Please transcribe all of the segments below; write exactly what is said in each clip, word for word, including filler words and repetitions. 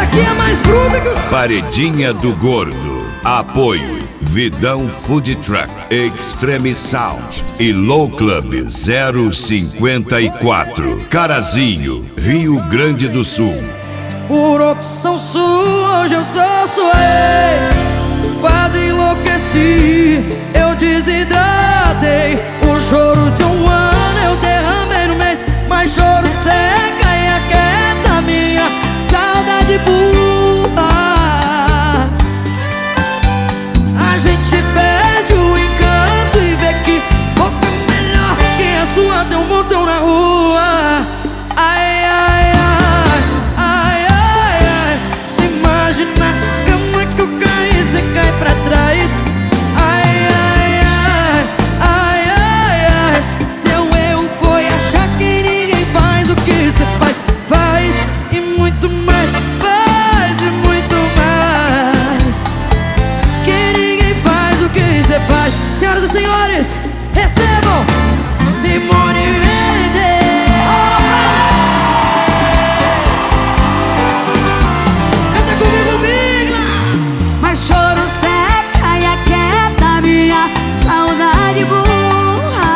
Essa aqui é mais bruta que os... Paredinha do Gordo. Apoio Vidão Food Truck, Extreme Sound e Low Club zero cinquenta e quatro, Carazinho, Rio Grande do Sul. Por opção sua, hoje eu sou sua ex. Quase enlouqueci, eu desidratei. O choro de um ano eu derramei no mês. Mas choro seca e aquieta minha saudade burra. A gente perde o encanto e vê que boca melhor que a sua tem um montão na rua. Ai, ai, ai, ai, ai, ai. Se imagina as camas que eu caí, cê cai pra trás. Ai, ai, ai, ai, ai, ai. Seu erro foi achar que ninguém faz o que cê faz. Faz e muito mais, faz e muito mais. Que ninguém faz o que cê faz. Senhoras e senhores, recebam Simone Mendes. Canta comigo, Migla. Mas choro seca e aquieta minha saudade burra.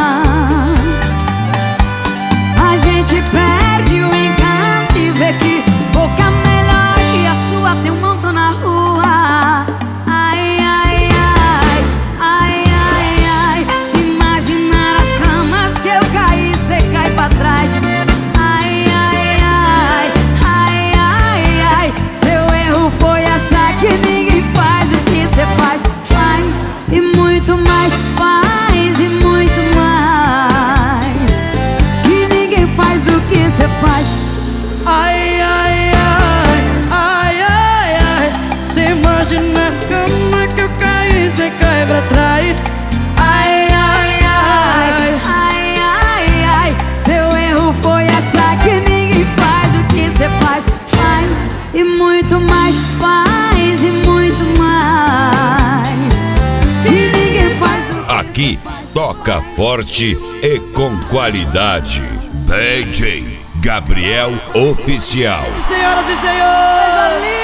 A gente perde o encanto e vê que boca melhor que a sua tem um montão na rua. Ai, ai, ai, ai, ai, ai. Se imaginar as camas que eu caí, cê cai pra trás. Ai, ai, ai, ai, ai, ai. Seu erro foi achar que ninguém faz o que cê faz. Faz e muito mais, faz e muito mais. Que ninguém faz o que cê faz. Ai, ai, ai, ai, ai, ai. Cê imagina as camas que eu caí, cê cai pra trás. Ai, ai, ai, Ai, ai, ai. Seu erro foi achar que ninguém faz o que cê faz. Faz e muito mais, faz e muito mais. Que ninguém faz o que Aqui toca forte e com qualidade. D J Gabriel Oficial. senhoras e senhores.